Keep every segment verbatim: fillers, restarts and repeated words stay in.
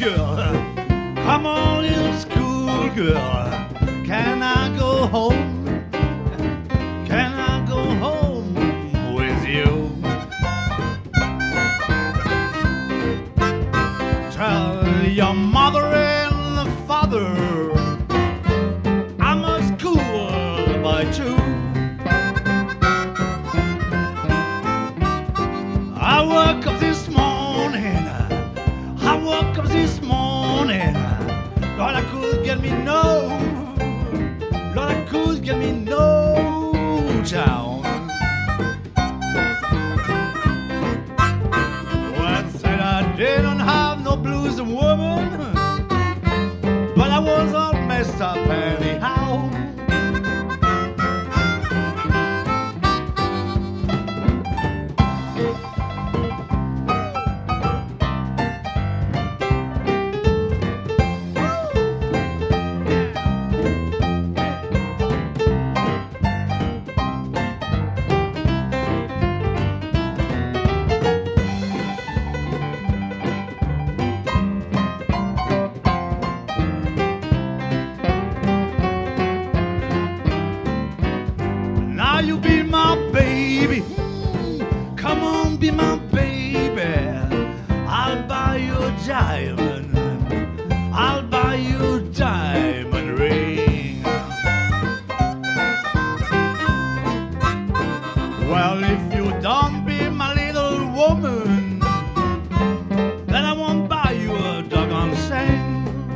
girl. Come on, little school girl. Can I go home? Can I go home with you? Tell your mother and the father I'm a school boy too. I woke up this morning, I woke up this morning, Lord, I could get me no, Lord, I could get me no town. One said I didn't have no blues woman, but I was all messed up anyhow. Now you be my baby, come on, be my baby. I'll buy you a diamond, I'll buy you a diamond ring. Well, if you don't be my little woman, then I won't buy you a doggone thing.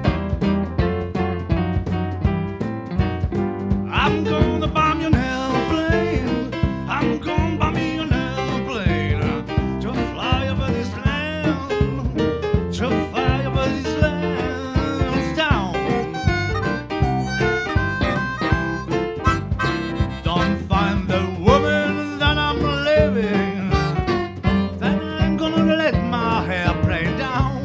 I'm gonna buy you an airplane, I'm gonna buy me an airplane to fly over this land, to fly over these lands down. Don't find the woman that I'm living, then I'm gonna let my airplane down.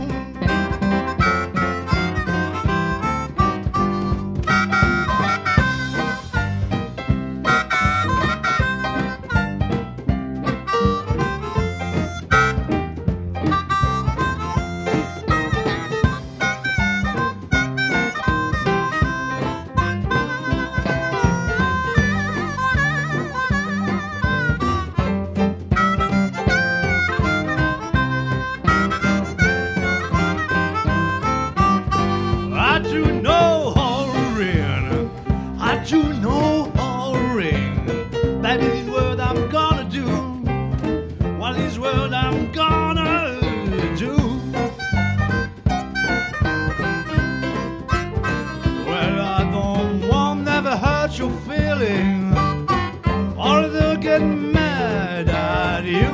I do know Horrin, I do know Horrin. That is what I'm gonna do. What is what I'm gonna do? Well, I don't want never hurt your feeling, or they'll get mad at you.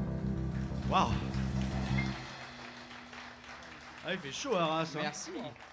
Wow. Ah, il fait chaud, hein, ça. Merci.